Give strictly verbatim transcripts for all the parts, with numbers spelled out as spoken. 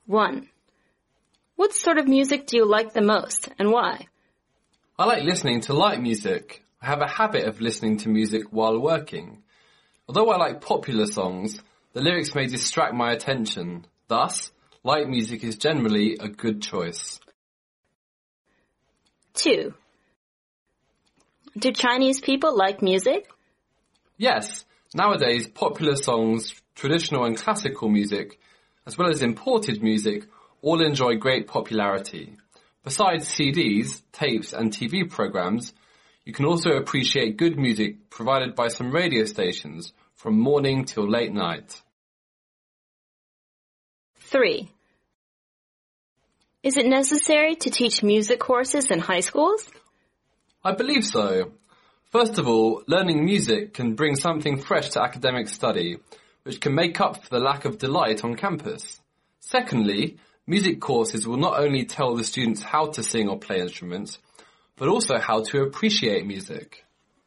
one. What sort of music do you like the most, and why? I like listening to light music. I have a habit of listening to music while working. Although I like popular songs, the lyrics may distract my attention. Thus, light music is generally a good choice. two. Do Chinese people like music? Yes, nowadays popular songs, traditional and classical music, as well as imported music, all enjoy great popularity. Besides C Ds, tapes and T V programs, you can also appreciate good music provided by some radio stations from morning till late night. three. Is it necessary to teach music courses in high schools? I believe so. First of all, learning music can bring something fresh to academic study, which can make up for the lack of delight on campus. Secondly, music courses will not only tell the students how to sing or play instruments, but also how to appreciate music.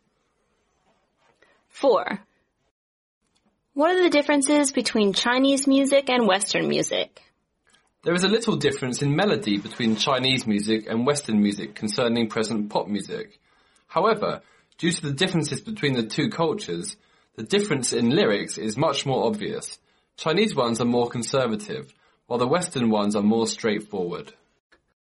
four. What are the differences between Chinese music and Western music? There is a little difference in melody between Chinese music and Western music concerning present pop music. However, due to the differences between the two cultures, the difference in lyrics is much more obvious. Chinese ones are more conservative, while the Western ones are more straightforward.